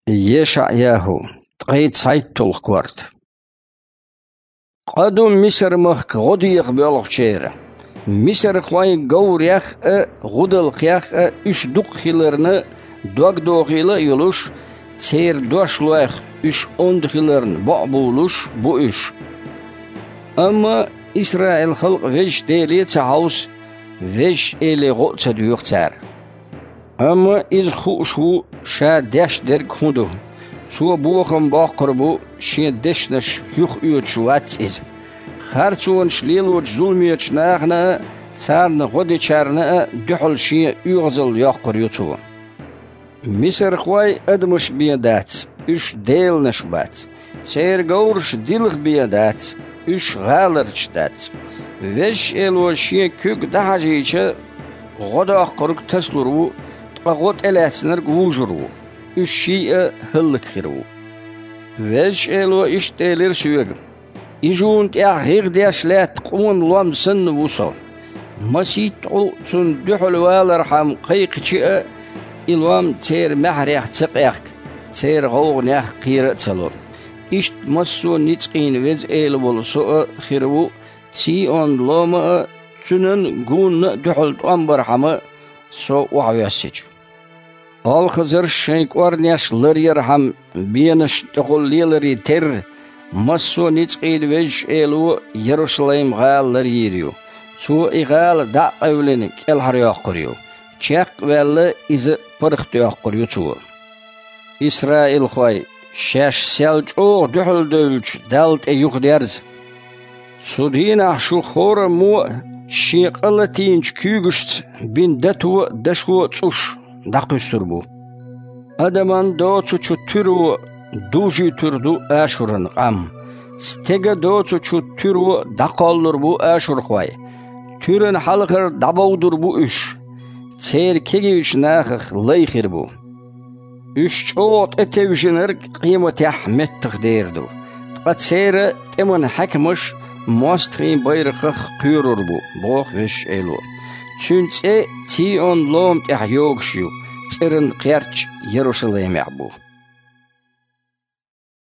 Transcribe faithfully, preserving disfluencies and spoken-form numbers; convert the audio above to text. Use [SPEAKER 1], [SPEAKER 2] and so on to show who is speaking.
[SPEAKER 1] يشعياهو تقيت سايتول كورت قدوم مصر مخ غديق بيولغ شيرة مصر خواي غور يخ غدل خيخ اش دوق خيلرن دوق دوغيلا يلوش تير دوش لوخ اش اوند خيلرن بقبولوش بو اش اما إسرائيل خلق ويش ديلي تحوس ويش إلي غوطة ديوخ تار اما إز خوشو شا داش درك هندو سو بوخم باقربو شي دشنش يخ يوتشوات إز خارچون شليلوش ظلميوش ناغنا تارن غدي چارنا دحل شي يغزل يقر يوتو مصر خواي ادمش بيادات اش ديل نشبات سير غورش ديلغ بيادات اش غالرش دات وش الو شي كوك دحاجيچه غدا قرق تسلرو تقغوت الاسنر غوجرو اش شي هلك خيرو وش الو اش ديلر سويغ يجون يا غير داشلات قون لامسن وصل مسيت عطن دحل والرحم قيقشئ إلوام تير محريح تقيق تير غوغنيح قيرة تلور إشت مسو نتقين وز إيل والسوء خيرو تي أون لوما تنن قون دحل تنبرحم سو وعويسج الخزر شيك ورنيش لريرحم بينش دخل ليلري تر مسو نتقين وز إيلو يروشلايم غال لريريو سو إغال دا قولنك الحرياقريو چاق ولا إز برخت يقريو تو إسرائيل خواي شاش سالج أو دحل دولش دالت أيوخ ديرز سودين شو خور مو شيقلتينج كيغشت بين دتو دشو تسوش داقو سربو أدمان دو تسو تيرو دوجي تردو آشورن قام ستيغ دو تسو تيرو داقالر بو آشور خواي تيرن حلقر دابودر بو إش تير كيجيش ناخخ ليخير بو إش چوت اتوشنر قيمة يحمد تخديردو تقا تير تمن حكمش ماسترين بايرخخ قيرور بو بوخ وش ايلو چونت اي تي اون لوم احيوغشيو تيرن قيرچ يروشليم يعبو